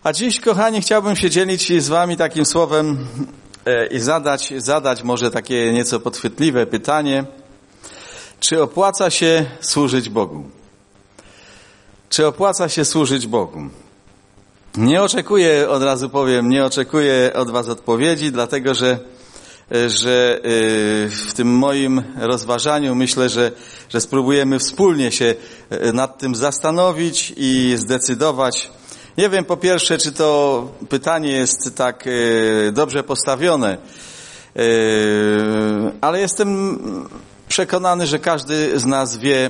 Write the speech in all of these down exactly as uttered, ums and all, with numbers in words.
A dziś, kochani, chciałbym się dzielić z wami takim słowem i zadać, zadać może takie nieco podchwytliwe pytanie. Czy opłaca się służyć Bogu? Czy opłaca się służyć Bogu? Nie oczekuję, od razu powiem, nie oczekuję od was odpowiedzi, dlatego że, że w tym moim rozważaniu myślę, że, że spróbujemy wspólnie się nad tym zastanowić i zdecydować. Nie wiem, po pierwsze, czy to pytanie jest tak dobrze postawione, ale jestem przekonany, że każdy z nas wie,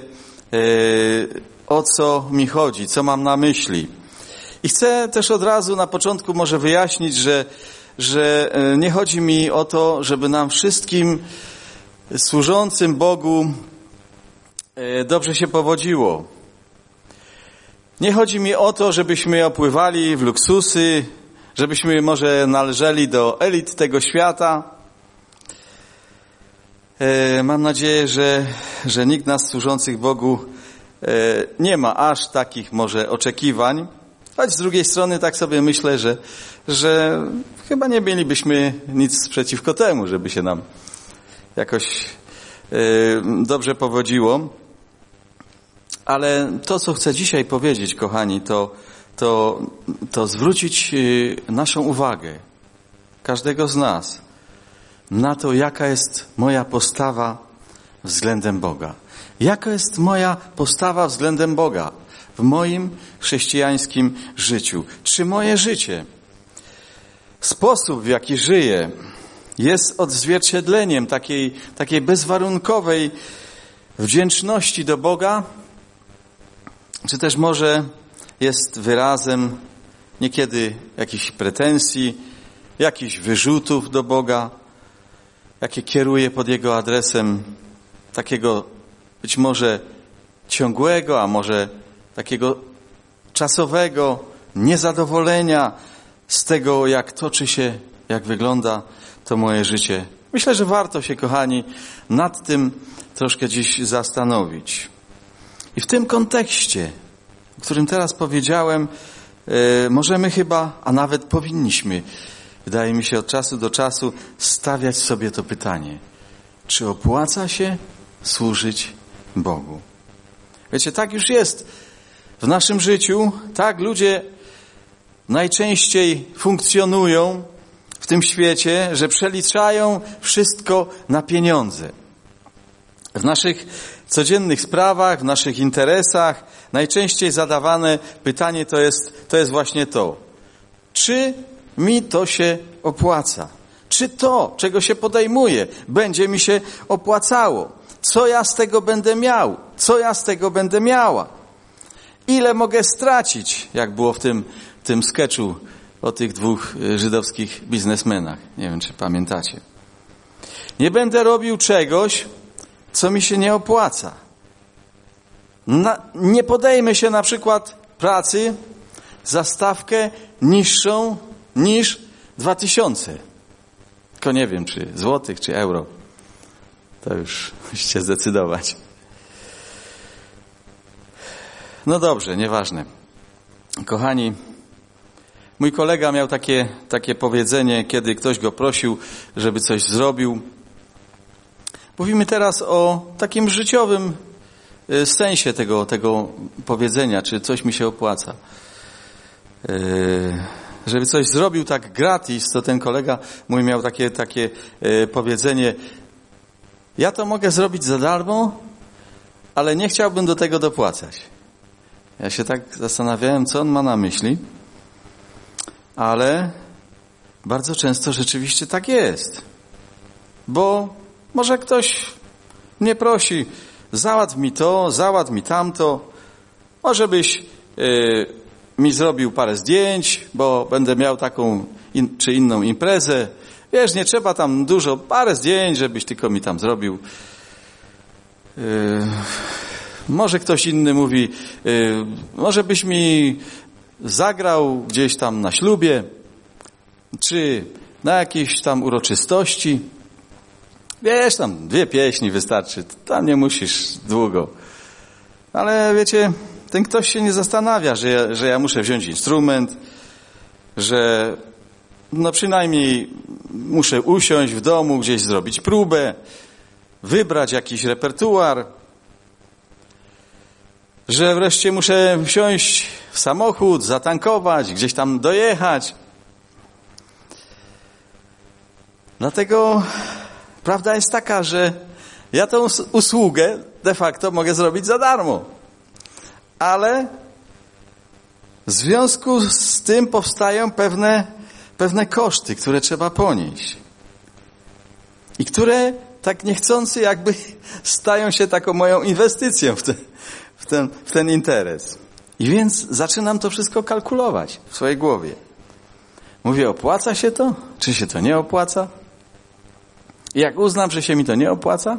o co mi chodzi, co mam na myśli. I chcę też od razu na początku może wyjaśnić, że, że nie chodzi mi o to, żeby nam wszystkim służącym Bogu dobrze się powodziło. Nie chodzi mi o to, żebyśmy opływali w luksusy, żebyśmy może należeli do elit tego świata. Mam nadzieję, że, że nikt nas służących Bogu nie ma aż takich może oczekiwań. Choć z drugiej strony tak sobie myślę, że, że chyba nie mielibyśmy nic przeciwko temu, żeby się nam jakoś dobrze powodziło. Ale to, co chcę dzisiaj powiedzieć, kochani, to, to, to zwrócić naszą uwagę, każdego z nas, na to, jaka jest moja postawa względem Boga. Jaka jest moja postawa względem Boga w moim chrześcijańskim życiu? Czy moje życie, sposób, w jaki żyję, jest odzwierciedleniem takiej, takiej bezwarunkowej wdzięczności do Boga? Czy też może jest wyrazem niekiedy jakichś pretensji, jakichś wyrzutów do Boga, jakie kieruję pod Jego adresem, takiego być może ciągłego, a może takiego czasowego niezadowolenia z tego, jak toczy się, jak wygląda to moje życie. Myślę, że warto się, kochani, nad tym troszkę dziś zastanowić. I w tym kontekście, o którym teraz powiedziałem, yy, możemy chyba, a nawet powinniśmy, wydaje mi się, od czasu do czasu stawiać sobie to pytanie. Czy opłaca się służyć Bogu? Wiecie, tak już jest w naszym życiu. Tak ludzie najczęściej funkcjonują w tym świecie, że przeliczają wszystko na pieniądze. W naszych codziennych sprawach, w naszych interesach najczęściej zadawane pytanie to jest, to jest właśnie to. Czy mi to się opłaca? Czy to, czego się podejmuję, będzie mi się opłacało? Co ja z tego będę miał? Co ja z tego będę miała? Ile mogę stracić, jak było w tym, tym sketchu o tych dwóch żydowskich biznesmenach? Nie wiem, czy pamiętacie. Nie będę robił czegoś, co mi się nie opłaca. Na, nie podejmę się na przykład pracy za stawkę niższą niż dwa tysiące. Tylko nie wiem, czy złotych, czy euro. To już musicie zdecydować. No dobrze, nieważne. Kochani, mój kolega miał takie, takie powiedzenie, kiedy ktoś go prosił, żeby coś zrobił. Mówimy teraz o takim życiowym sensie tego, tego powiedzenia, czy coś mi się opłaca. Yy, żeby coś zrobił tak gratis, to ten kolega mój miał takie, takie yy, powiedzenie: ja to mogę zrobić za darmo, ale nie chciałbym do tego dopłacać. Ja się tak zastanawiałem, co on ma na myśli, ale bardzo często rzeczywiście tak jest. Bo może ktoś mnie prosi, załatw mi to, załatw mi tamto, może byś yy, mi zrobił parę zdjęć, bo będę miał taką in, czy inną imprezę. Wiesz, nie trzeba tam dużo, parę zdjęć, żebyś tylko mi tam zrobił. Yy, może ktoś inny mówi, yy, może byś mi zagrał gdzieś tam na ślubie, czy na jakiejś tam uroczystości. Wiesz, tam dwie pieśni wystarczy, tam nie musisz długo. Ale wiecie, ten ktoś się nie zastanawia, że ja, że ja muszę wziąć instrument, że no przynajmniej muszę usiąść w domu, gdzieś zrobić próbę, wybrać jakiś repertuar, że wreszcie muszę wsiąść w samochód, zatankować, gdzieś tam dojechać. Dlatego prawda jest taka, że ja tą usługę de facto mogę zrobić za darmo. Ale w związku z tym powstają pewne, pewne koszty, które trzeba ponieść. I które tak niechcący jakby stają się taką moją inwestycją w ten, w ten, w ten interes. I więc zaczynam to wszystko kalkulować w swojej głowie. Mówię, opłaca się to? Czy się to nie opłaca? I jak uznam, że się mi to nie opłaca,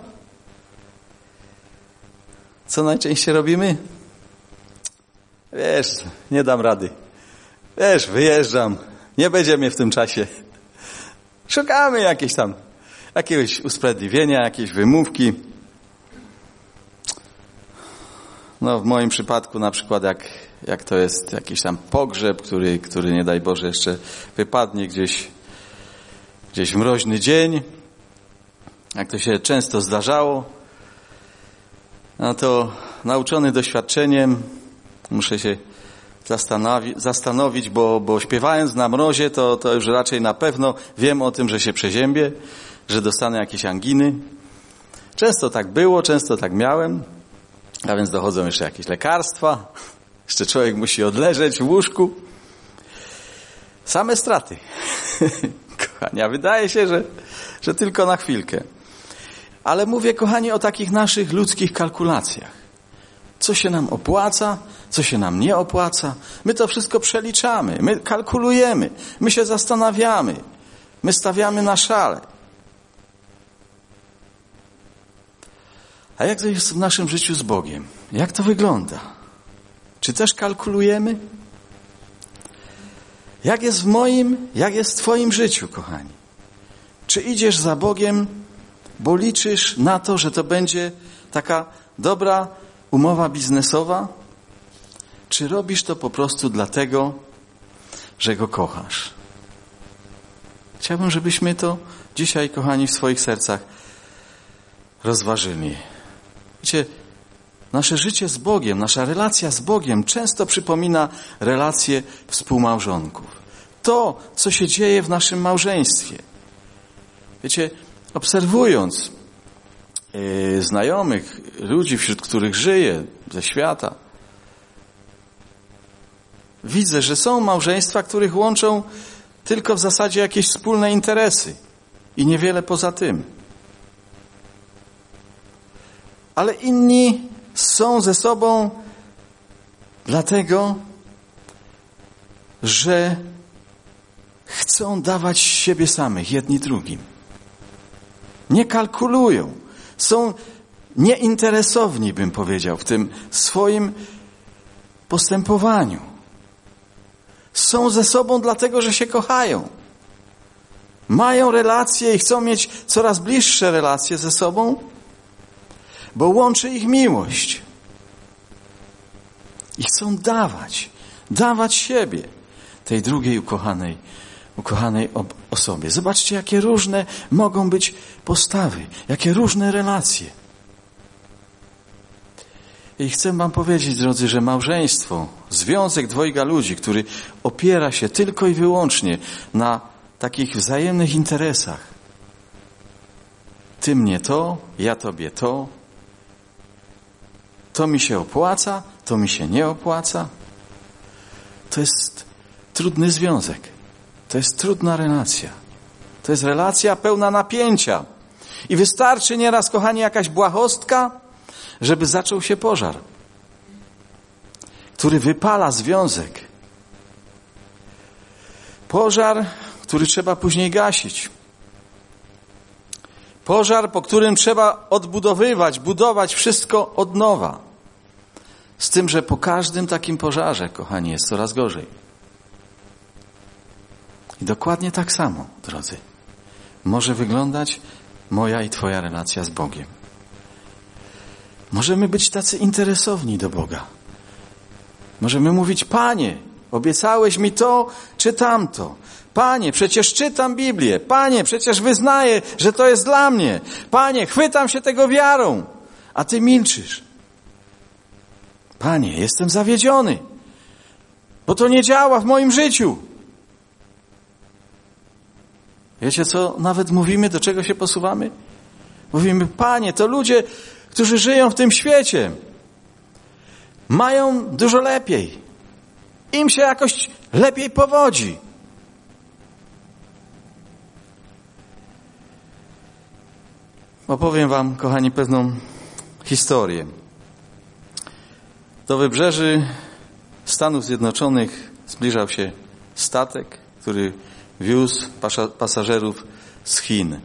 co najczęściej robimy? Wiesz, nie dam rady. Wiesz, wyjeżdżam. Nie będzie mnie w tym czasie. Szukamy jakieś tam, jakiegoś usprawiedliwienia, jakiejś wymówki. No w moim przypadku na przykład jak, jak to jest jakiś tam pogrzeb, który, który nie daj Boże jeszcze wypadnie gdzieś, gdzieś w mroźny dzień, jak to się często zdarzało, no to nauczony doświadczeniem muszę się zastanowi- zastanowić, bo, bo śpiewając na mrozie to, to już raczej na pewno wiem o tym, że się przeziębię, że dostanę jakieś anginy. Często tak było, często tak miałem, a więc dochodzą jeszcze jakieś lekarstwa, jeszcze człowiek musi odleżeć w łóżku. Same straty. Kochani, a wydaje się, że, że tylko na chwilkę. Ale mówię, kochani, o takich naszych ludzkich kalkulacjach. Co się nam opłaca, co się nam nie opłaca. My to wszystko przeliczamy, my kalkulujemy, my się zastanawiamy, my stawiamy na szale. A jak to jest w naszym życiu z Bogiem? Jak to wygląda? Czy też kalkulujemy? Jak jest w moim, jak jest w twoim życiu, kochani? Czy idziesz za Bogiem, bo liczysz na to, że to będzie taka dobra umowa biznesowa? Czy robisz to po prostu dlatego, że Go kochasz? Chciałbym, żebyśmy to dzisiaj, kochani, w swoich sercach rozważyli. Wiecie, nasze życie z Bogiem, nasza relacja z Bogiem często przypomina relacje współmałżonków. To, co się dzieje w naszym małżeństwie. Wiecie, obserwując yy, znajomych, ludzi, wśród których żyję, ze świata, widzę, że są małżeństwa, których łączą tylko w zasadzie jakieś wspólne interesy i niewiele poza tym. Ale inni są ze sobą dlatego, że chcą dawać siebie samych jedni drugim. Nie kalkulują. Są nieinteresowni, bym powiedział, w tym swoim postępowaniu. Są ze sobą dlatego, że się kochają. Mają relacje i chcą mieć coraz bliższe relacje ze sobą, bo łączy ich miłość. I chcą dawać, dawać siebie tej drugiej ukochanej, ukochanej osobie. Zobaczcie, jakie różne mogą być postawy, jakie różne relacje. I chcę wam powiedzieć, drodzy, że małżeństwo, związek dwojga ludzi, który opiera się tylko i wyłącznie na takich wzajemnych interesach. Ty mnie to, ja tobie to. To mi się opłaca, to mi się nie opłaca. To jest trudny związek. To jest trudna relacja. To jest relacja pełna napięcia. I wystarczy nieraz, kochani, jakaś błahostka, żeby zaczął się pożar, który wypala związek. Pożar, który trzeba później gasić. Pożar, po którym trzeba odbudowywać, budować wszystko od nowa. Z tym, że po każdym takim pożarze, kochani, jest coraz gorzej. I dokładnie tak samo, drodzy, może wyglądać moja i twoja relacja z Bogiem. Możemy być tacy interesowni do Boga. Możemy mówić: Panie, Obiecałeś mi to czy tamto. Panie, przecież czytam Biblię. Panie, przecież wyznaję, że to jest dla mnie. Panie, chwytam się tego wiarą, a Ty milczysz. Panie, jestem zawiedziony, bo to nie działa w moim życiu. Wiecie co? Nawet mówimy, do czego się posuwamy? Mówimy, Panie, to ludzie, którzy żyją w tym świecie, mają dużo lepiej. Im się jakoś lepiej powodzi. Opowiem wam, kochani, pewną historię. Do wybrzeży Stanów Zjednoczonych zbliżał się statek, który wiózł pasażerów z Chin.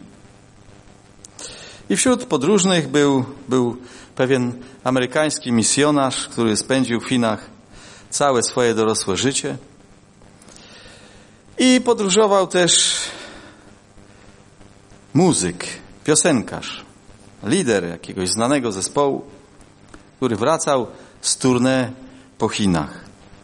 I wśród podróżnych był, był pewien amerykański misjonarz, który spędził w Chinach całe swoje dorosłe życie. I podróżował też muzyk, piosenkarz, lider jakiegoś znanego zespołu, który wracał z tournée po Chinach.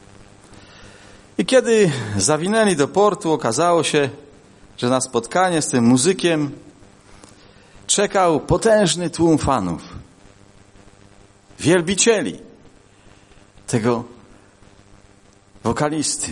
I kiedy zawinęli do portu, okazało się, że na spotkanie z tym muzykiem czekał potężny tłum fanów, wielbicieli tego wokalisty.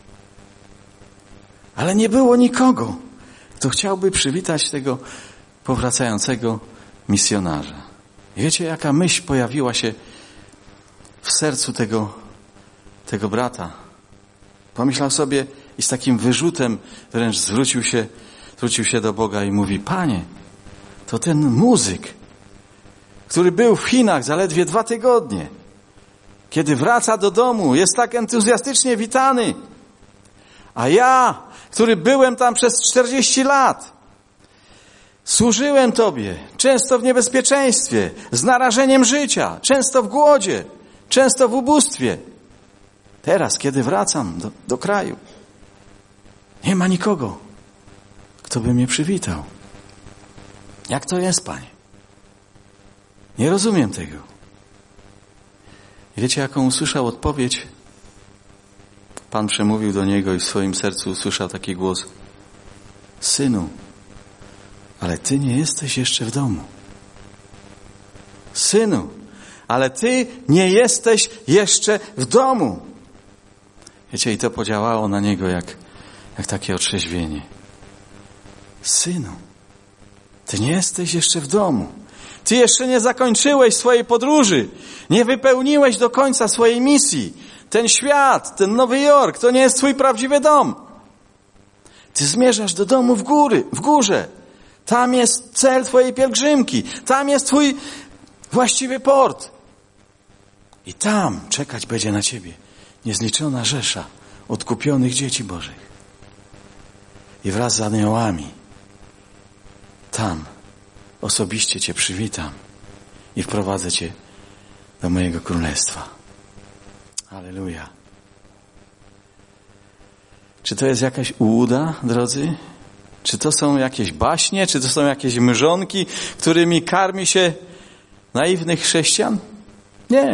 Ale nie było nikogo, kto chciałby przywitać tego powracającego misjonarza. I wiecie, jaka myśl pojawiła się w sercu tego, tego brata? Pomyślał sobie i z takim wyrzutem wręcz zwrócił się, zwrócił się do Boga i mówi: Panie, to ten muzyk, który był w Chinach zaledwie dwa tygodnie, kiedy wraca do domu, jest tak entuzjastycznie witany. A ja, który byłem tam przez czterdzieści lat, służyłem Tobie, często w niebezpieczeństwie, z narażeniem życia, często w głodzie, często w ubóstwie. Teraz, kiedy wracam do, do kraju, nie ma nikogo, kto by mnie przywitał. Jak to jest, Panie? Nie rozumiem tego. I wiecie, jaką usłyszał odpowiedź? Pan przemówił do niego i w swoim sercu usłyszał taki głos: Synu, ale ty nie jesteś jeszcze w domu. Synu, ale ty nie jesteś jeszcze w domu. Wiecie, i to podziałało na niego jak, jak takie otrzeźwienie. Synu, ty nie jesteś jeszcze w domu. Ty jeszcze nie zakończyłeś swojej podróży. Nie wypełniłeś do końca swojej misji. Ten świat, ten Nowy Jork, to nie jest twój prawdziwy dom. Ty zmierzasz do domu w góry, w górze. Tam jest cel twojej pielgrzymki. Tam jest twój właściwy port. I tam czekać będzie na ciebie niezliczona rzesza odkupionych dzieci Bożych. I wraz z aniołami tam osobiście cię przywitam i wprowadzę cię do mojego królestwa. Halleluja. Czy to jest jakaś ułuda, drodzy? Czy to są jakieś baśnie? Czy to są jakieś mrzonki, którymi karmi się naiwnych chrześcijan? Nie.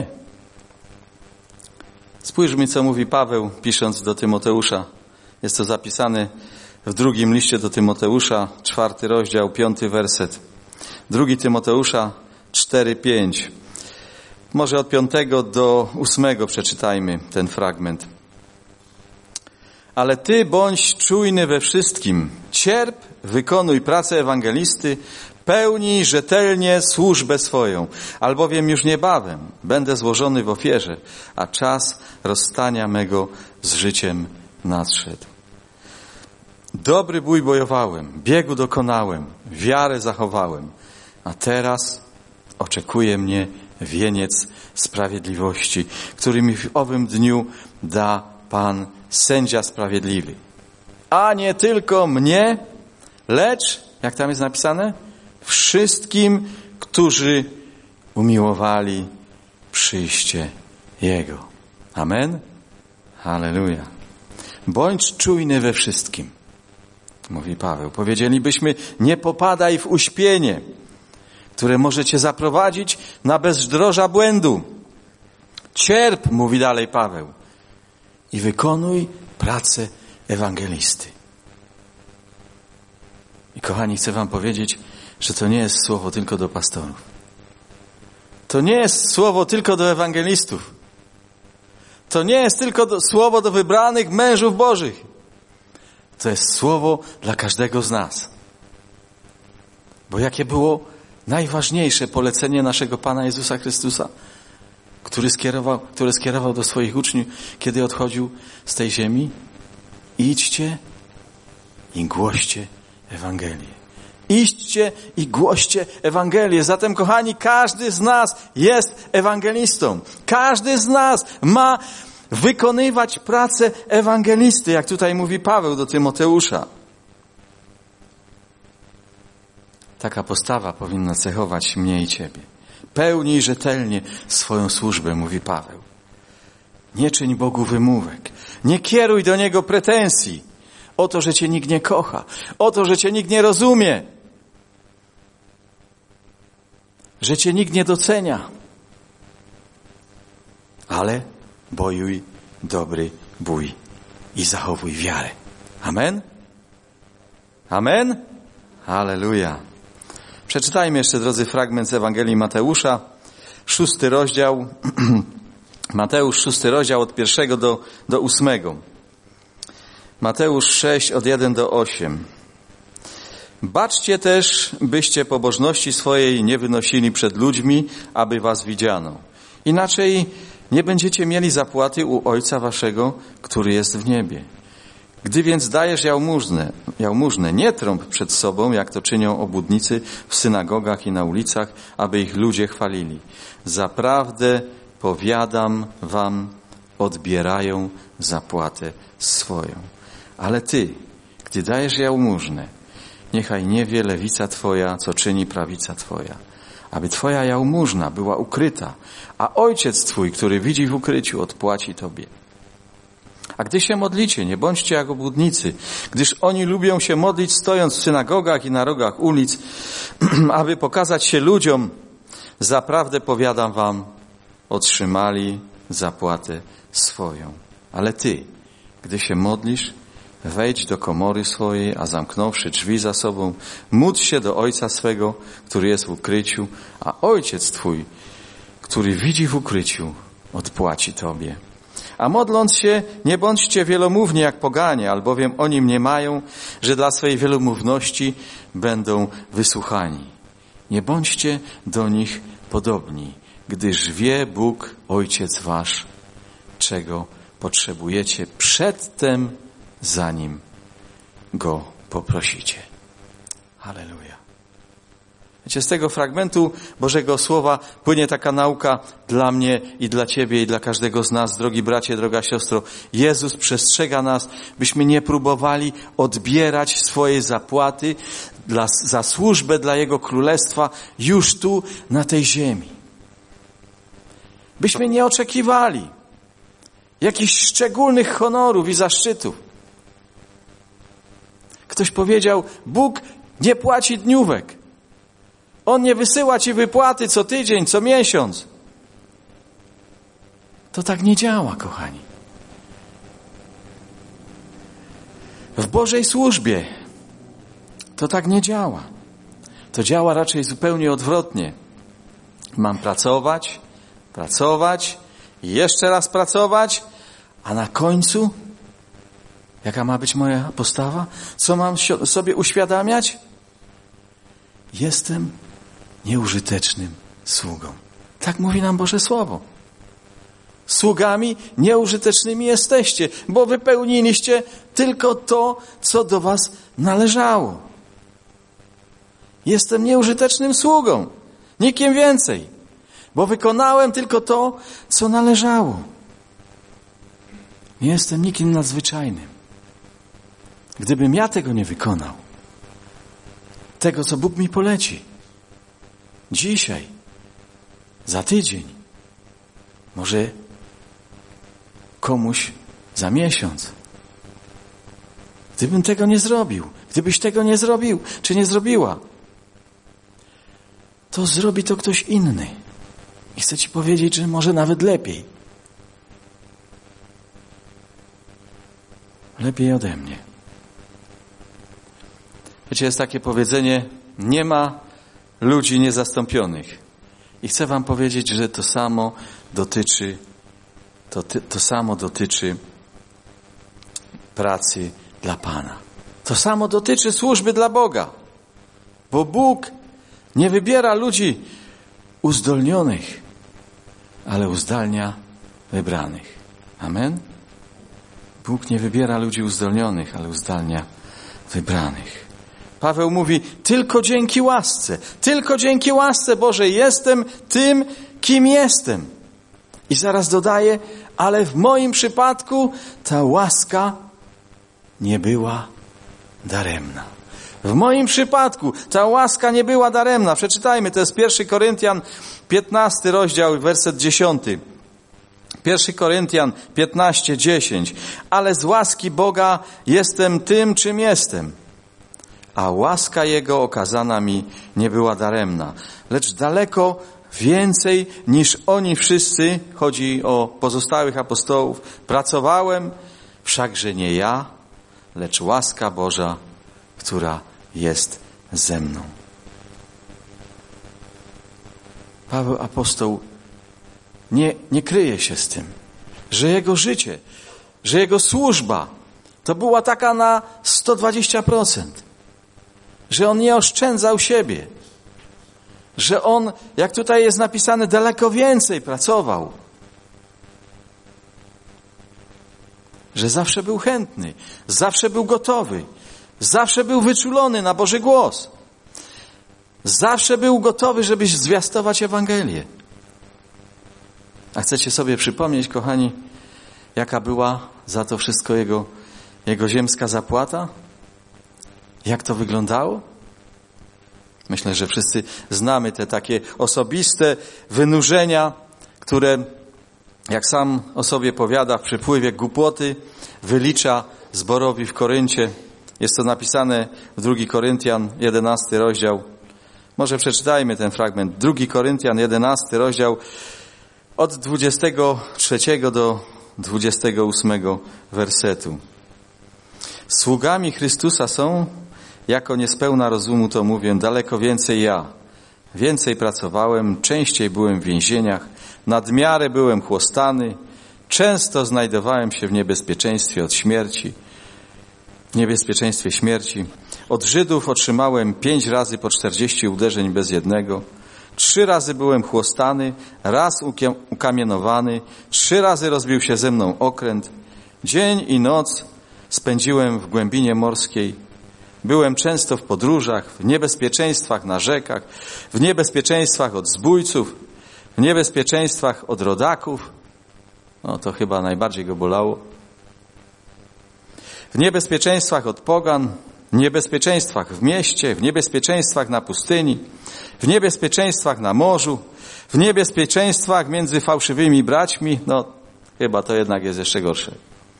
Spójrzmy, co mówi Paweł, pisząc do Tymoteusza. Jest to zapisane w drugim liście do Tymoteusza, czwarty rozdział, piąty werset. Drugi Tymoteusza cztery, pięć. Może od piątego do ósmego przeczytajmy ten fragment. Ale ty bądź czujny we wszystkim. Cierp, wykonuj pracę ewangelisty, pełnij rzetelnie służbę swoją, albowiem już niebawem będę złożony w ofierze, a czas rozstania mego z życiem nadszedł. Dobry bój bojowałem, biegu dokonałem, wiarę zachowałem, a teraz oczekuje mnie wieniec sprawiedliwości, który mi w owym dniu da Pan, sędzia sprawiedliwy. A nie tylko mnie, lecz, jak tam jest napisane, wszystkim, którzy umiłowali przyjście Jego. Amen? Halleluja. Bądź czujny we wszystkim, mówi Paweł. Powiedzielibyśmy, nie popadaj w uśpienie, które może cię zaprowadzić na bezdroża błędu. Cierp, mówi dalej Paweł. i wykonuj pracę ewangelisty. I kochani, chcę wam powiedzieć, że to nie jest słowo tylko do pastorów. To nie jest słowo tylko do ewangelistów. To nie jest tylko do, słowo do wybranych mężów Bożych. To jest słowo dla każdego z nas. Bo jakie było najważniejsze polecenie naszego Pana Jezusa Chrystusa, który skierował, które skierował do swoich uczniów, kiedy odchodził z tej ziemi? Idźcie i głoście Ewangelię. Idźcie i głoście Ewangelię. Zatem, kochani, każdy z nas jest ewangelistą. Każdy z nas ma wykonywać pracę ewangelisty, jak tutaj mówi Paweł do Tymoteusza. Taka postawa powinna cechować mnie i ciebie. Pełnij rzetelnie swoją służbę, mówi Paweł. Nie czyń Bogu wymówek. Nie kieruj do Niego pretensji o to, że cię nikt nie kocha, o to, że cię nikt nie rozumie, że cię nikt nie docenia. Ale bojuj dobry bój i zachowuj wiarę. Amen? Amen? Halleluja. Przeczytajmy jeszcze, drodzy, fragment z Ewangelii Mateusza, szósty rozdział, Mateusz, szósty rozdział od pierwszego do, do ósmego. Mateusz sześć, od jeden do osiem. Baczcie też, byście pobożności swojej nie wynosili przed ludźmi, aby was widziano. Inaczej nie będziecie mieli zapłaty u Ojca waszego, który jest w niebie. Gdy więc dajesz jałmużnę, jałmużnę, nie trąb przed sobą, jak to czynią obłudnicy w synagogach i na ulicach, aby ich ludzie chwalili. Zaprawdę powiadam wam, odbierają zapłatę swoją. Ale ty, gdy dajesz jałmużnę, niechaj nie wie lewica twoja, co czyni prawica twoja, aby twoja jałmużna była ukryta, a Ojciec twój, który widzi w ukryciu, odpłaci tobie. A gdy się modlicie, nie bądźcie jak obłudnicy, gdyż oni lubią się modlić stojąc w synagogach i na rogach ulic, aby pokazać się ludziom. Zaprawdę powiadam wam, otrzymali zapłatę swoją. Ale ty, gdy się modlisz, wejdź do komory swojej, a zamknąwszy drzwi za sobą, módl się do Ojca swego, który jest w ukryciu, a Ojciec twój, który widzi w ukryciu, odpłaci tobie. A modląc się, nie bądźcie wielomówni jak poganie, albowiem oni mniemają, że dla swej wielomówności będą wysłuchani. Nie bądźcie do nich podobni, gdyż wie Bóg, Ojciec wasz, czego potrzebujecie przedtem, zanim Go poprosicie. Halleluja. Wiecie, z tego fragmentu Bożego Słowa płynie taka nauka dla mnie i dla ciebie i dla każdego z nas, drogi bracie, droga siostro. Jezus przestrzega nas, byśmy nie próbowali odbierać swojej zapłaty dla, za służbę dla Jego Królestwa już tu, na tej ziemi. Byśmy nie oczekiwali jakichś szczególnych honorów i zaszczytów. Ktoś powiedział, Bóg nie płaci dniówek. On nie wysyła ci wypłaty co tydzień, co miesiąc. To tak nie działa, kochani. W Bożej służbie to tak nie działa. To działa raczej zupełnie odwrotnie. Mam pracować, pracować i jeszcze raz pracować, a na końcu jaka ma być moja postawa? Co mam sobie uświadamiać? Jestem nieużytecznym sługą. Tak mówi nam Boże Słowo. Sługami nieużytecznymi jesteście, bo wypełniliście tylko to, co do was należało. Jestem nieużytecznym sługą. Nikim więcej. Bo wykonałem tylko to, co należało. Nie jestem nikim nadzwyczajnym. Gdybym ja tego nie wykonał, tego, co Bóg mi poleci, dzisiaj, za tydzień, może komuś za miesiąc, gdybym tego nie zrobił, gdybyś tego nie zrobił, czy nie zrobiła, to zrobi to ktoś inny. I chcę ci powiedzieć, że może nawet lepiej. lepiej ode mnie. Wiecie, jest takie powiedzenie, nie ma ludzi niezastąpionych. I chcę wam powiedzieć, że to samo dotyczy, to, to samo dotyczy pracy dla Pana. To samo dotyczy służby dla Boga. Bo Bóg nie wybiera ludzi uzdolnionych, ale uzdalnia wybranych. Amen? Bóg nie wybiera ludzi uzdolnionych, ale uzdalnia wybranych. Paweł mówi, tylko dzięki łasce, tylko dzięki łasce Bożej jestem tym, kim jestem. I zaraz dodaje, ale w moim przypadku ta łaska nie była daremna. W moim przypadku ta łaska nie była daremna. Przeczytajmy, to jest pierwszy Koryntian, piętnasty rozdział, werset dziesiąty. pierwszy Koryntian piętnaście, dziesięć. Ale z łaski Boga jestem tym, czym jestem. A łaska Jego okazana mi nie była daremna, lecz daleko więcej niż oni wszyscy, chodzi o pozostałych apostołów, pracowałem, wszakże nie ja, lecz łaska Boża, która jest ze mną. Paweł apostoł nie, nie kryje się z tym, że jego życie, że jego służba to była taka na sto dwadzieścia procent. Że on nie oszczędzał siebie. Że on, jak tutaj jest napisane, daleko więcej pracował. Że zawsze był chętny, zawsze był gotowy, zawsze był wyczulony na Boży głos. Zawsze był gotowy, żeby zwiastować Ewangelię. A chcecie sobie przypomnieć, kochani, jaka była za to wszystko jego, jego ziemska zapłata? Jak to wyglądało? Myślę, że wszyscy znamy te takie osobiste wynurzenia, które, jak sam o sobie powiada w przypływie głupoty, wylicza zborowi w Koryncie. Jest to napisane w drugi Koryntian, jedenasty rozdział. Może przeczytajmy ten fragment. drugi Koryntian, jedenasty rozdział, od dwudziestego trzeciego do dwudziestego ósmego wersetu. Sługami Chrystusa są, jako niespełna rozumu to mówię, daleko więcej ja. Więcej pracowałem, częściej byłem w więzieniach, nadmiarę byłem chłostany, często znajdowałem się w niebezpieczeństwie od śmierci, w niebezpieczeństwie śmierci. Od Żydów otrzymałem pięć razy po czterdzieści uderzeń bez jednego. Trzy razy byłem chłostany, raz ukamienowany, trzy razy rozbił się ze mną okręt. Dzień i noc spędziłem w głębinie morskiej. Byłem często w podróżach, w niebezpieczeństwach na rzekach, w niebezpieczeństwach od zbójców, w niebezpieczeństwach od rodaków. No to chyba najbardziej go bolało. W niebezpieczeństwach od pogan, w niebezpieczeństwach w mieście, w niebezpieczeństwach na pustyni, w niebezpieczeństwach na morzu, w niebezpieczeństwach między fałszywymi braćmi. No chyba to jednak jest jeszcze gorsze.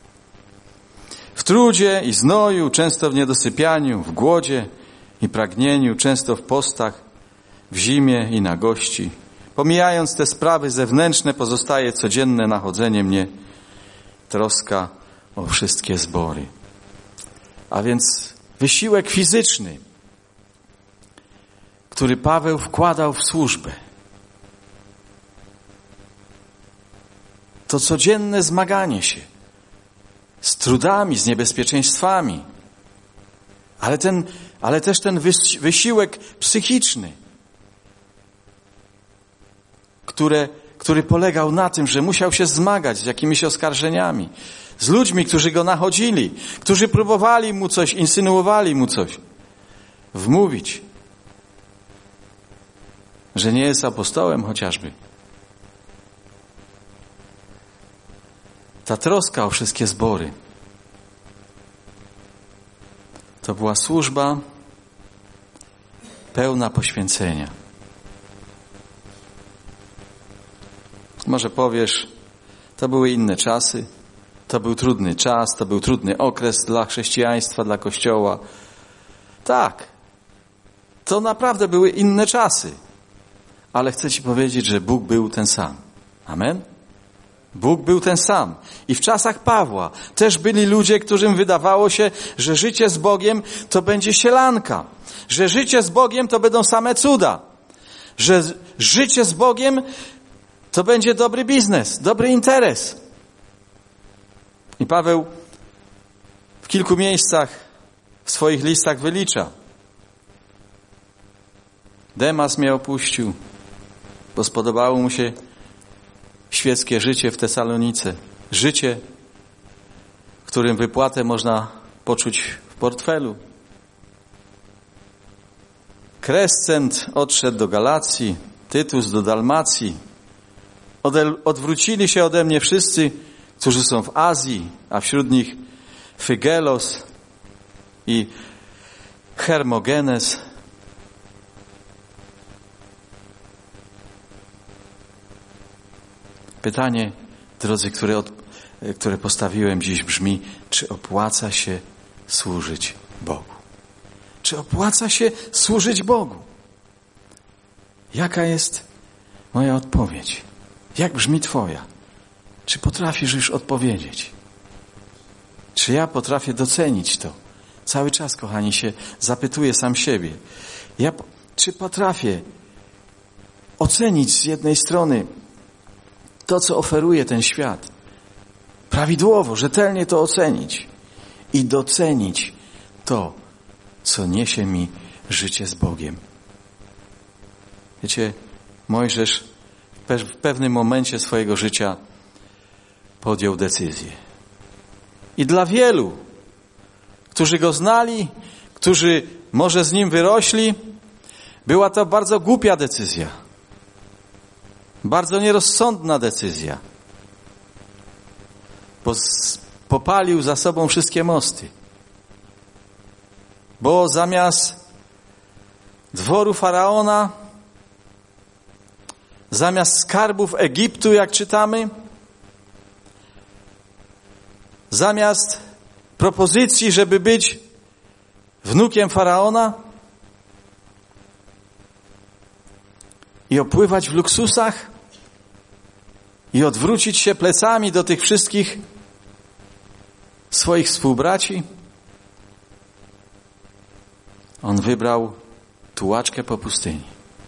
W trudzie i znoju, często w niedosypianiu, w głodzie i pragnieniu, często w postach, w zimie i nagości. Pomijając te sprawy zewnętrzne, pozostaje codzienne nachodzenie mnie, troska o wszystkie zbory. A więc wysiłek fizyczny, który Paweł wkładał w służbę. To codzienne zmaganie się z trudami, z niebezpieczeństwami, ale, ten, ale też ten wysiłek psychiczny, które, który polegał na tym, że musiał się zmagać z jakimiś oskarżeniami, z ludźmi, którzy go nachodzili, którzy próbowali mu coś, insynuowali mu coś, wmówić, że nie jest apostołem chociażby. Ta troska o wszystkie zbory to była służba pełna poświęcenia. Może powiesz, to były inne czasy, to był trudny czas, to był trudny okres dla chrześcijaństwa, dla Kościoła. Tak, to naprawdę były inne czasy, ale chcę ci powiedzieć, że Bóg był ten sam. Amen? Bóg był ten sam. I w czasach Pawła też byli ludzie, którym wydawało się, że życie z Bogiem to będzie sielanka. Że życie z Bogiem to będą same cuda. Że życie z Bogiem to będzie dobry biznes, dobry interes. I Paweł w kilku miejscach w swoich listach wylicza. Demas mnie opuścił, bo spodobało mu się świeckie życie w Tesalonice. Życie, w którym wypłatę można poczuć w portfelu. Krescent odszedł do Galacji, Tytus do Dalmacji. Ode- odwrócili się ode mnie wszyscy, którzy są w Azji, a wśród nich Fygelos i Hermogenes. Pytanie, drodzy, które, od, które postawiłem dziś brzmi, czy opłaca się służyć Bogu? Czy opłaca się służyć Bogu? Jaka jest moja odpowiedź? Jak brzmi Twoja? Czy potrafisz już odpowiedzieć? Czy ja potrafię docenić to? Cały czas, kochani, się zapytuję sam siebie. Ja, czy potrafię ocenić z jednej strony to, co oferuje ten świat? Prawidłowo, rzetelnie to ocenić i docenić to, co niesie mi życie z Bogiem. Wiecie, Mojżesz w pewnym momencie swojego życia podjął decyzję. I dla wielu, którzy go znali, którzy może z nim wyrośli, była to bardzo głupia decyzja. Bardzo nierozsądna decyzja. Bo popalił za sobą wszystkie mosty. Bo zamiast dworu Faraona, zamiast skarbów Egiptu, jak czytamy, zamiast propozycji, żeby być wnukiem Faraona i opływać w luksusach i odwrócić się plecami do tych wszystkich swoich współbraci, on wybrał tułaczkę po pustyni.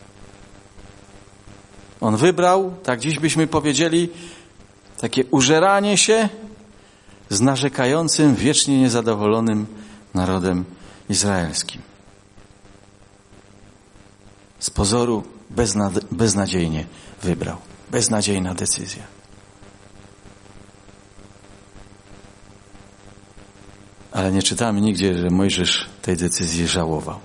On wybrał, tak dziś byśmy powiedzieli, takie użeranie się z narzekającym, wiecznie niezadowolonym narodem izraelskim. Z pozoru beznad- beznadziejnie wybrał. Beznadziejna decyzja. Ale nie czytamy nigdzie, że Mojżesz tej decyzji żałował.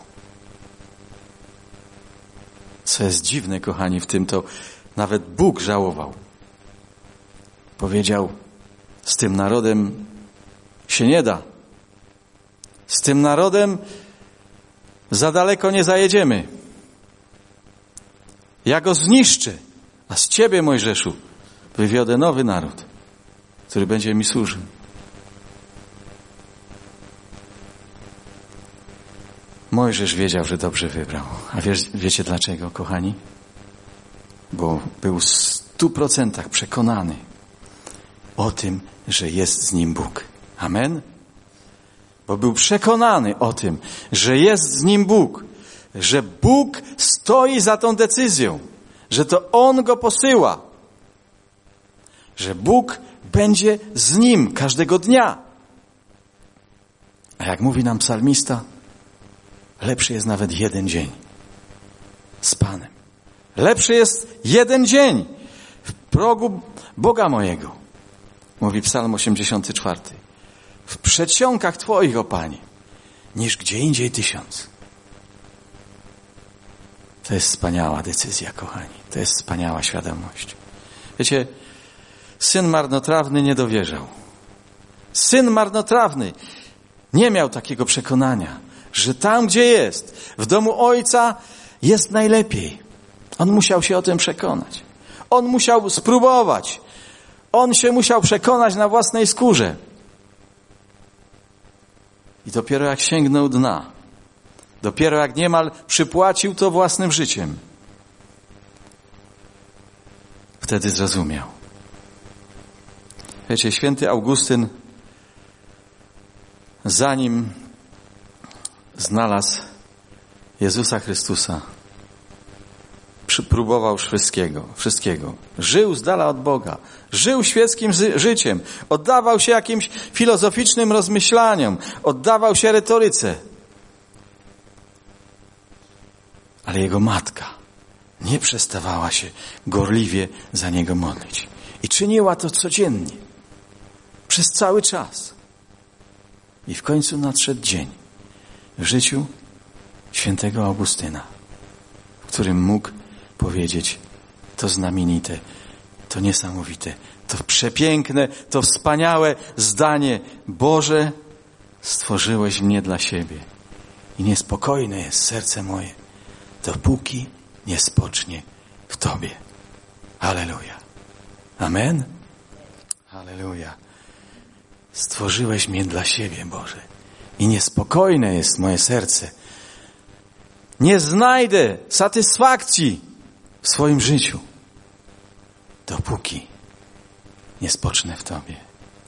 Co jest dziwne, kochani, w tym to nawet Bóg żałował. Powiedział, z tym narodem się nie da. Z tym narodem za daleko nie zajedziemy. Ja go zniszczę, a z ciebie, Mojżeszu, wywiodę nowy naród, który będzie mi służył. Mojżesz wiedział, że dobrze wybrał. A wiesz, wiecie dlaczego, kochani? Bo był w stu procentach przekonany o tym, że jest z nim Bóg. Amen? Bo był przekonany o tym, że jest z nim Bóg, że Bóg stoi za tą decyzją, że to On go posyła, że Bóg będzie z nim każdego dnia. A jak mówi nam psalmista, lepszy jest nawet jeden dzień z Panem. Lepszy jest jeden dzień w progu Boga mojego, mówi Psalm osiemdziesiąty czwarty. W przedsionkach Twoich, o Panie, niż gdzie indziej tysiąc. To jest wspaniała decyzja, kochani. To jest wspaniała świadomość. Wiecie, syn marnotrawny nie dowierzał. Syn marnotrawny nie miał takiego przekonania, że tam, gdzie jest, w domu ojca, jest najlepiej. On musiał się o tym przekonać. On musiał spróbować. On się musiał przekonać na własnej skórze. I dopiero jak sięgnął dna, dopiero jak niemal przypłacił to własnym życiem, wtedy zrozumiał. Wiecie, święty Augustyn, zanim znalazł Jezusa Chrystusa, próbował wszystkiego, wszystkiego. Żył z dala od Boga. Żył świeckim zy- życiem. Oddawał się jakimś filozoficznym rozmyślaniom. Oddawał się retoryce. Ale jego matka nie przestawała się gorliwie za niego modlić. I czyniła to codziennie. Przez cały czas. I w końcu nadszedł dzień w życiu świętego Augustyna, w którym mógł powiedzieć: to znamienite, to niesamowite, to przepiękne, to wspaniałe zdanie: Boże, stworzyłeś mnie dla siebie i niespokojne jest serce moje, dopóki nie spocznie w Tobie. Halleluja. Amen? Halleluja. Stworzyłeś mnie dla siebie, Boże, i niespokojne jest moje serce. Nie znajdę satysfakcji w swoim życiu, dopóki nie spocznę w Tobie.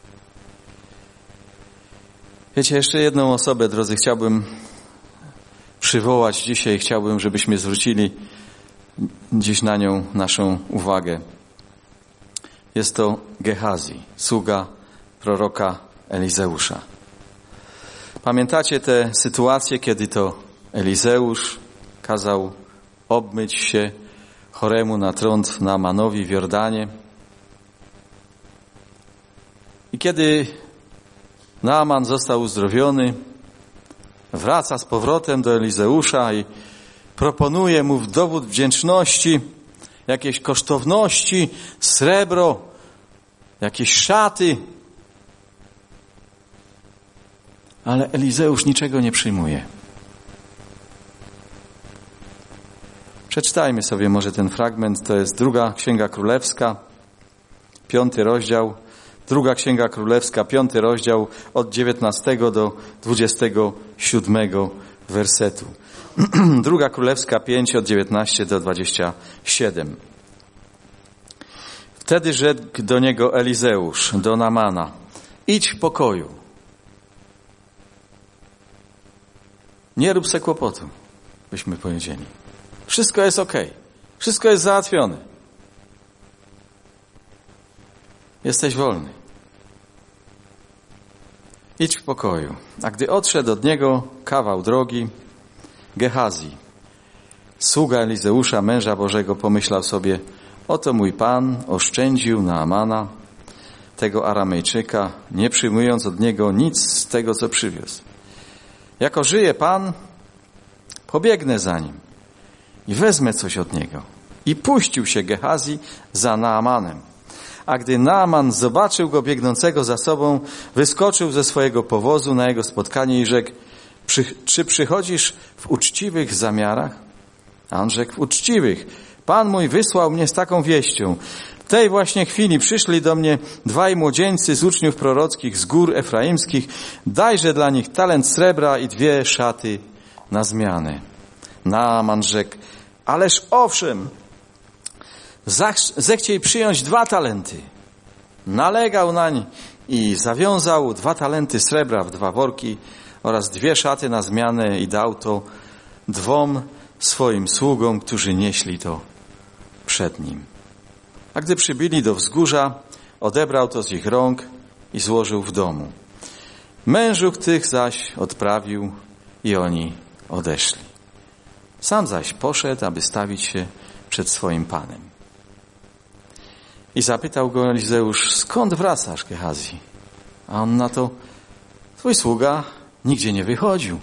Wiecie, jeszcze jedną osobę, drodzy, chciałbym przywołać dzisiaj. Chciałbym, żebyśmy zwrócili dziś na nią naszą uwagę. Jest to Gehazi, sługa proroka Elizeusza. Pamiętacie tę sytuację, kiedy to Elizeusz kazał obmyć się choremu na trąd Naamanowi w Jordanie? I kiedy Naaman został uzdrowiony, wraca z powrotem do Elizeusza i proponuje mu w dowód wdzięczności jakieś kosztowności, srebro, jakieś szaty. Ale Elizeusz niczego nie przyjmuje. Przeczytajmy sobie może ten fragment. To jest druga Księga Królewska, piąty rozdział. Druga Księga Królewska, piąty rozdział, od dziewiętnastego do dwudziestego siódmego wersetu. Druga Królewska pięć, od dziewiętnastego do dwudziestego siódmego. Wtedy rzekł do niego Elizeusz, do Naamana: idź w pokoju. Nie rób se kłopotu, byśmy powiedzieli. Wszystko jest okej. Wszystko jest załatwione. Jesteś wolny. Idź w pokoju. A gdy odszedł od niego kawał drogi, Gehazi, sługa Elizeusza, męża Bożego, pomyślał sobie: oto mój Pan oszczędził Naamana, tego Aramejczyka, nie przyjmując od niego nic z tego, co przywiózł. Jako żyje Pan, pobiegnę za nim i wezmę coś od niego. I puścił się Gehazi za Naamanem. A gdy Naaman zobaczył go biegnącego za sobą, wyskoczył ze swojego powozu na jego spotkanie i rzekł: Przy, czy przychodzisz w uczciwych zamiarach? A on rzekł: w uczciwych. Pan mój wysłał mnie z taką wieścią. W tej właśnie chwili przyszli do mnie dwaj młodzieńcy z uczniów prorockich z gór efraimskich. Dajże dla nich talent srebra i dwie szaty na zmianę. Naaman rzekł: ależ owszem, zechciej przyjąć dwa talenty. Nalegał nań i zawiązał dwa talenty srebra w dwa worki oraz dwie szaty na zmianę i dał to dwom swoim sługom, którzy nieśli to przed nim. A gdy przybyli do wzgórza, odebrał to z ich rąk i złożył w domu. Mężów tych zaś odprawił i oni odeszli. Sam zaś poszedł, aby stawić się przed swoim Panem. I zapytał go Elizeusz: skąd wracasz, Gehazi? A on na to: twój sługa nigdzie nie wychodził.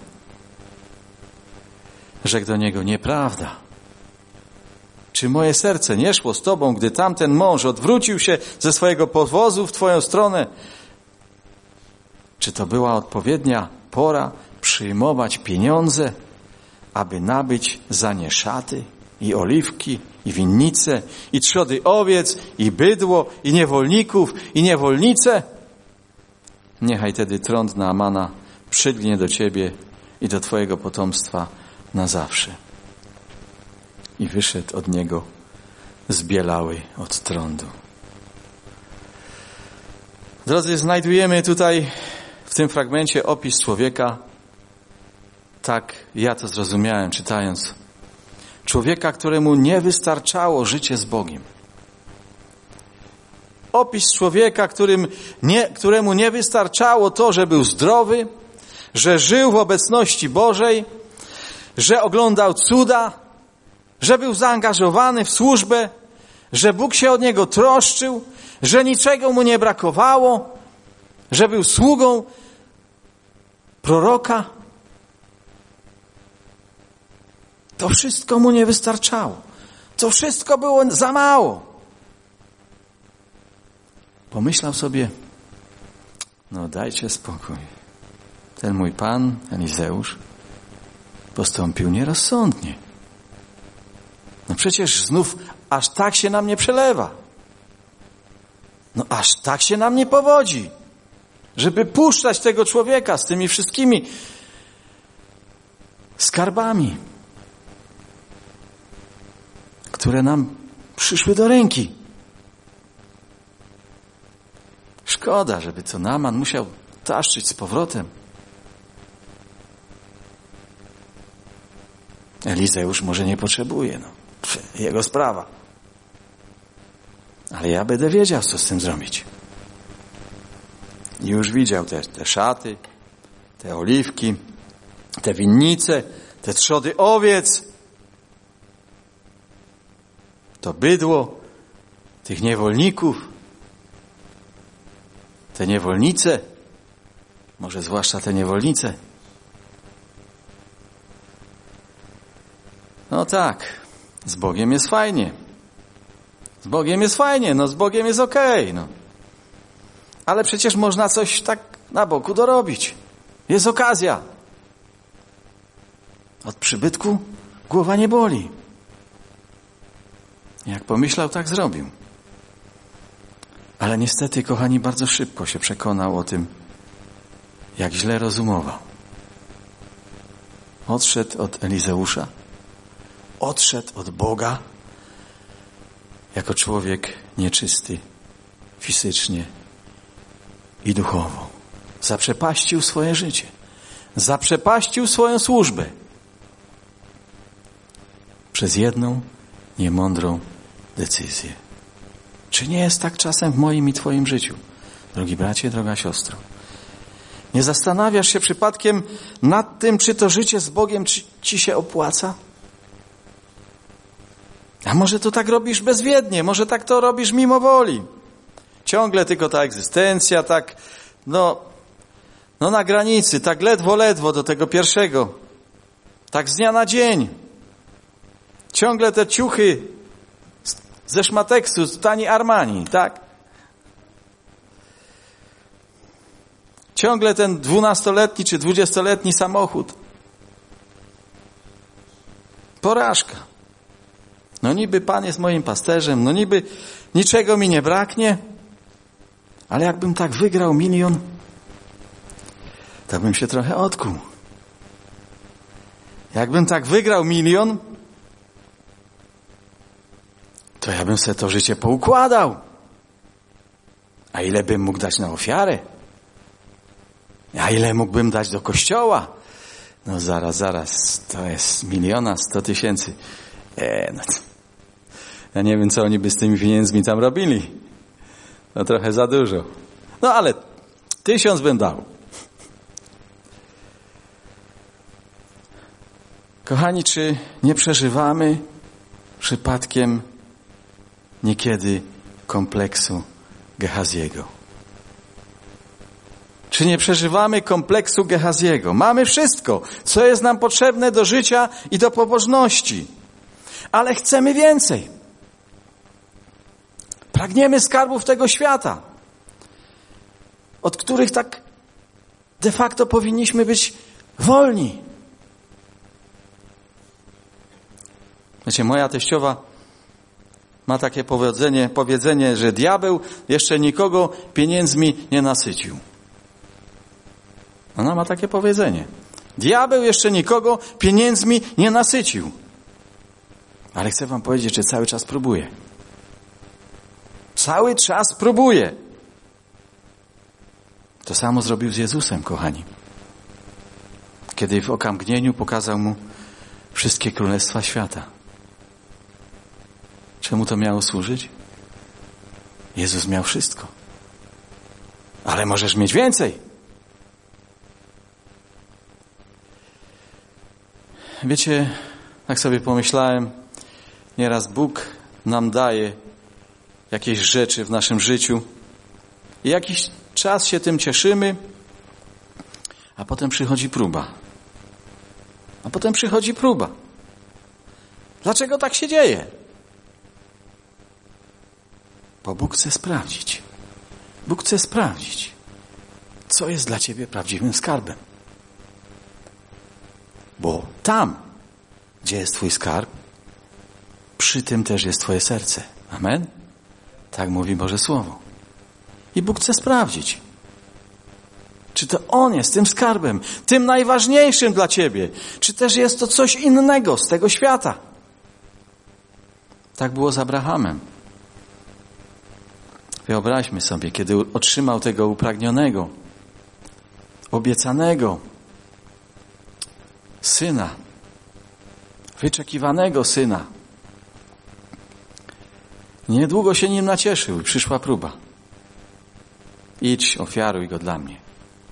Rzekł do niego: nieprawda. Czy moje serce nie szło z tobą, gdy tamten mąż odwrócił się ze swojego powozu w twoją stronę? Czy to była odpowiednia pora przyjmować pieniądze, aby nabyć za nie szaty i oliwki i winnice i trzody owiec i bydło i niewolników i niewolnice? Niechaj tedy trąd Naamana przylgnie do ciebie i do twojego potomstwa na zawsze. I wyszedł od niego zbielały od trądu. Drodzy, znajdujemy tutaj w tym fragmencie opis człowieka, tak ja to zrozumiałem czytając, człowieka, któremu nie wystarczało życie z Bogiem. Opis człowieka, którym nie, któremu nie wystarczało to, że był zdrowy, że żył w obecności Bożej, że oglądał cuda, że był zaangażowany w służbę, że Bóg się od niego troszczył, że niczego mu nie brakowało, że był sługą proroka. To wszystko mu nie wystarczało. To wszystko było za mało. Pomyślał sobie, no dajcie spokój. Ten mój pan, Elizeusz, postąpił nierozsądnie. No przecież znów aż tak się nam nie przelewa. No aż tak się nam nie powodzi, żeby puszczać tego człowieka z tymi wszystkimi skarbami, które nam przyszły do ręki. Szkoda, żeby to Naaman musiał taszczyć z powrotem. Elizeusz może nie potrzebuje, no. Jego sprawa. Ale ja będę wiedział, co z tym zrobić. I już widział te, te szaty, te oliwki, te winnice, te trzody owiec, to bydło tych niewolników, te niewolnice, może zwłaszcza te niewolnice. No tak, z Bogiem jest fajnie. Z Bogiem jest fajnie, no z Bogiem jest okej, okay, no. Ale przecież można coś tak na boku dorobić. Jest okazja. Od przybytku głowa nie boli. Jak pomyślał, tak zrobił. Ale niestety, kochani, bardzo szybko się przekonał o tym, jak źle rozumował. Odszedł od Elizeusza, odszedł od Boga jako człowiek nieczysty fizycznie i duchowo. Zaprzepaścił swoje życie. Zaprzepaścił swoją służbę. Przez jedną niemądrą decyzję. Czy nie jest tak czasem w moim i twoim życiu? Drogi bracie, droga siostro. Nie zastanawiasz się przypadkiem nad tym, czy to życie z Bogiem ci się opłaca? A może to tak robisz bezwiednie, może tak to robisz mimo woli. Ciągle tylko ta egzystencja, tak, no, no na granicy, tak ledwo, ledwo do tego pierwszego. Tak z dnia na dzień. Ciągle te ciuchy ze szmateksu, z tani Armani, tak? Ciągle ten dwunastoletni czy dwudziestoletni samochód. Porażka. No niby Pan jest moim pasterzem, no niby niczego mi nie braknie, ale jakbym tak wygrał milion, to bym się trochę odkuł. Jakbym tak wygrał milion, to ja bym sobie to życie poukładał. A ile bym mógł dać na ofiarę? A ile mógłbym dać do kościoła? No zaraz, zaraz, to jest miliona, sto tysięcy. E, no to, ja nie wiem, co oni by z tymi pieniędzmi tam robili. No trochę za dużo. No ale tysiąc bym dał. Kochani, czy nie przeżywamy przypadkiem niekiedy kompleksu Gehaziego? Czy nie przeżywamy kompleksu Gehaziego? Mamy wszystko, co jest nam potrzebne do życia i do pobożności. Ale chcemy więcej. Pragniemy skarbów tego świata, od których tak de facto powinniśmy być wolni. Wiecie, moja teściowa ma takie powiedzenie, powiedzenie, że diabeł jeszcze nikogo pieniędzmi nie nasycił. Ona ma takie powiedzenie. Diabeł jeszcze nikogo pieniędzmi nie nasycił. Ale chcę wam powiedzieć, że cały czas próbuje. Cały czas próbuje. To samo zrobił z Jezusem, kochani. Kiedy w okamgnieniu pokazał mu wszystkie królestwa świata. Czemu to miało służyć? Jezus miał wszystko. Ale możesz mieć więcej. Wiecie, tak sobie pomyślałem, nieraz Bóg nam daje jakieś rzeczy w naszym życiu i jakiś czas się tym cieszymy, a potem przychodzi próba. A potem przychodzi próba. Dlaczego tak się dzieje? Bo Bóg chce sprawdzić. Bóg chce sprawdzić, co jest dla ciebie prawdziwym skarbem. Bo tam, gdzie jest twój skarb, przy tym też jest twoje serce. Amen? Tak mówi Boże Słowo. I Bóg chce sprawdzić, czy to On jest tym skarbem, tym najważniejszym dla ciebie, czy też jest to coś innego z tego świata. Tak było z Abrahamem. Wyobraźmy sobie, kiedy otrzymał tego upragnionego, obiecanego syna, wyczekiwanego syna. Niedługo się nim nacieszył i przyszła próba. Idź, ofiaruj go dla mnie.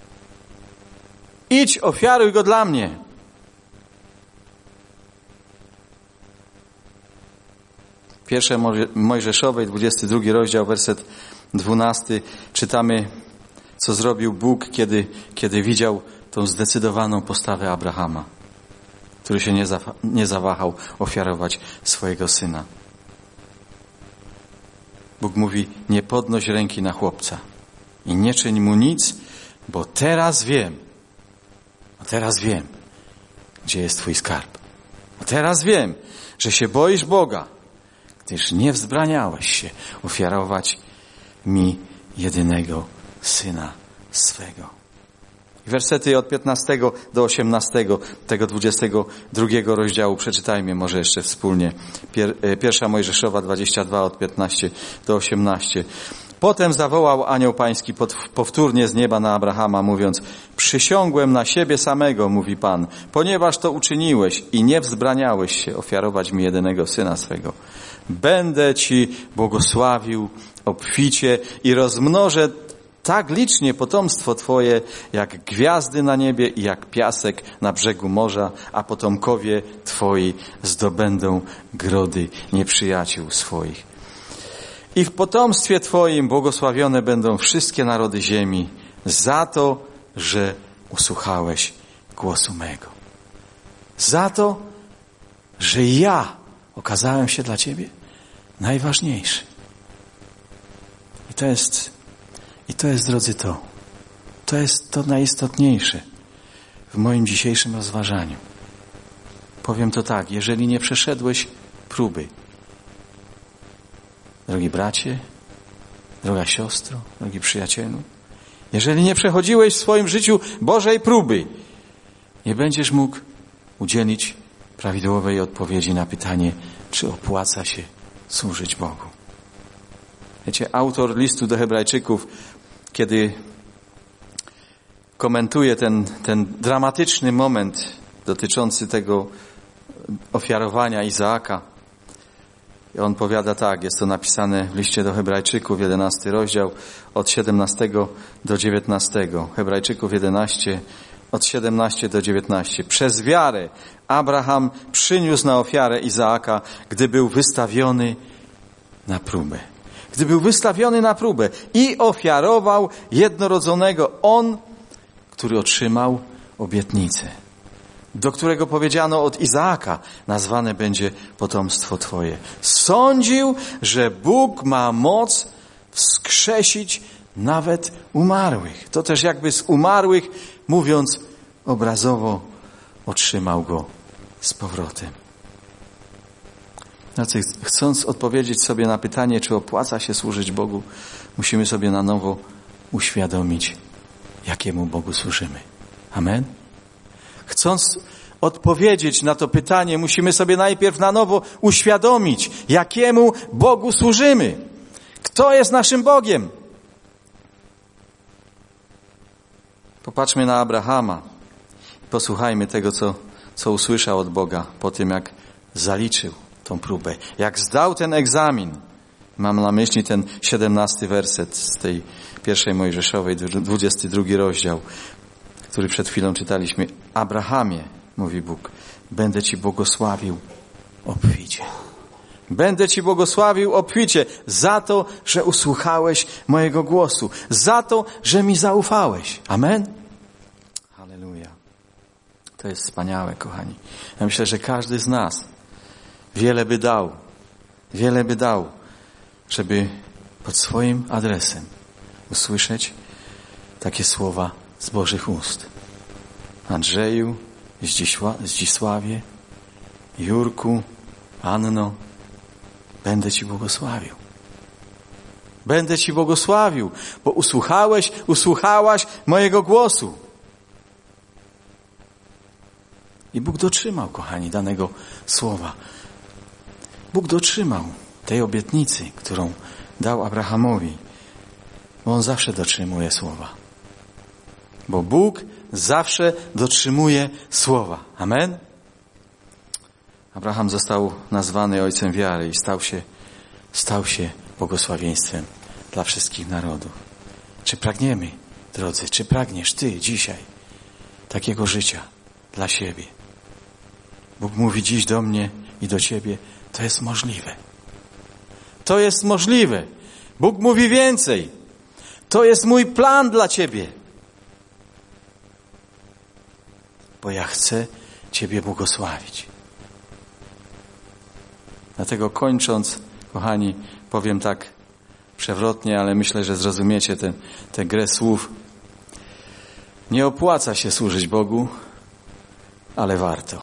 Idź, ofiaruj go dla mnie. Pierwsze Mojżeszowej, dwudziesty drugi rozdział, werset dwunasty, czytamy, co zrobił Bóg, kiedy, kiedy widział tą zdecydowaną postawę Abrahama, który się nie, zawa- nie zawahał ofiarować swojego syna. Bóg mówi, nie podnoś ręki na chłopca i nie czyń mu nic, bo teraz wiem, a teraz wiem, gdzie jest twój skarb. A teraz wiem, że się boisz Boga, gdyż nie wzbraniałeś się ofiarować mi jedynego syna swego. I wersety od piętnastego do osiemnastego tego dwudziestego drugiego rozdziału przeczytajmy może jeszcze wspólnie. Pier, pierwsza Mojżeszowa dwadzieścia dwa od piętnastego do osiemnastego. Potem zawołał anioł pański powtórnie z nieba na Abrahama, mówiąc, przysiągłem na siebie samego, mówi Pan, ponieważ to uczyniłeś i nie wzbraniałeś się ofiarować mi jedynego syna swego. Będę ci błogosławił obficie i rozmnożę tak licznie potomstwo twoje, jak gwiazdy na niebie i jak piasek na brzegu morza, a potomkowie twoi zdobędą grody nieprzyjaciół swoich. I w potomstwie twoim błogosławione będą wszystkie narody ziemi za to, że usłuchałeś głosu mego. Za to, że ja okazałem się dla ciebie najważniejszy. I to jest, i to jest, drodzy, to. To jest to najistotniejsze w moim dzisiejszym rozważaniu. Powiem to tak, jeżeli nie przeszedłeś próby, drogi bracie, droga siostro, drogi przyjacielu, jeżeli nie przechodziłeś w swoim życiu Bożej próby, nie będziesz mógł udzielić prawidłowej odpowiedzi na pytanie, czy opłaca się służyć Bogu. Wiecie, autor listu do Hebrajczyków, kiedy komentuje ten, ten dramatyczny moment dotyczący tego ofiarowania Izaaka, i on powiada tak, jest to napisane w liście do Hebrajczyków, jedenasty rozdział, od siedemnastego do dziewiętnastego. Hebrajczyków jedenaście, od siedemnastego do dziewiętnastego. Przez wiarę Abraham przyniósł na ofiarę Izaaka, gdy był wystawiony na próbę. Gdy był wystawiony na próbę i ofiarował jednorodzonego, on, który otrzymał obietnicę, do którego powiedziano od Izaaka, nazwane będzie potomstwo twoje. Sądził, że Bóg ma moc wskrzesić nawet umarłych. To też jakby z umarłych, mówiąc obrazowo, otrzymał go z powrotem. Znaczy, chcąc odpowiedzieć sobie na pytanie, czy opłaca się służyć Bogu, musimy sobie na nowo uświadomić, jakiemu Bogu służymy. Amen? Chcąc odpowiedzieć na to pytanie, musimy sobie najpierw na nowo uświadomić, jakiemu Bogu służymy. Kto jest naszym Bogiem? Popatrzmy na Abrahama. Posłuchajmy tego, co, co usłyszał od Boga po tym, jak zaliczył tą próbę. Jak zdał ten egzamin. Mam na myśli ten siedemnasty werset z tej pierwszej Mojżeszowej, dwudziesty drugi rozdział, który przed chwilą czytaliśmy. Abrahamie, mówi Bóg, będę Ci błogosławił obficie. Będę Ci błogosławił obficie za to, że usłuchałeś mojego głosu. Za to, że mi zaufałeś. Amen? Halleluja. To jest wspaniałe, kochani. Ja myślę, że każdy z nas wiele by dał, wiele by dał, żeby pod swoim adresem usłyszeć takie słowa z Bożych ust. Andrzeju, Zdzisławie, Jurku, Anno, będę Ci błogosławił. Będę Ci błogosławił, bo usłuchałeś, usłuchałaś mojego głosu. I Bóg dotrzymał, kochani, danego słowa. Bóg dotrzymał tej obietnicy, którą dał Abrahamowi, bo On zawsze dotrzymuje słowa. Bo Bóg zawsze dotrzymuje słowa. Amen? Abraham został nazwany ojcem wiary i stał się, stał się błogosławieństwem dla wszystkich narodów. Czy pragniemy, drodzy, czy pragniesz Ty dzisiaj takiego życia dla siebie? Bóg mówi dziś do mnie i do Ciebie, to jest możliwe. To jest możliwe. Bóg mówi więcej. To jest mój plan dla Ciebie. Bo ja chcę Ciebie błogosławić. Dlatego kończąc, kochani, powiem tak przewrotnie, ale myślę, że zrozumiecie tę, tę grę słów. Nie opłaca się służyć Bogu, ale warto.